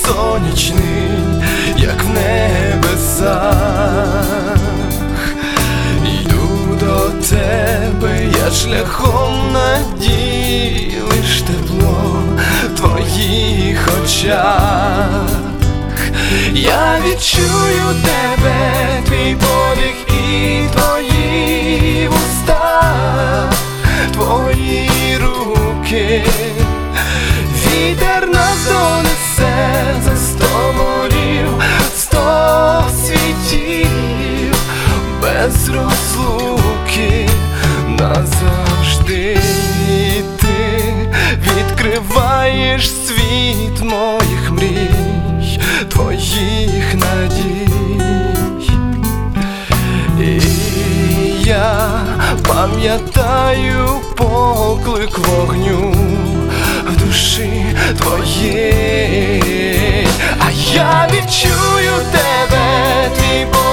сонячний, як в небесах. Йду до тебе, я шляхом надії, лиш тепло в твоїх очах. Я відчую тебе, твій подих і твої вуста, твої руки. Вітер нас донесе за 100 морів, 100 світів, без розлуки назавжди. Ти відкриваєш світ моїх мрій, твоїх надій. І я пам'ятаю поклик вогню в душі твоєї, а я відчую тебе, твій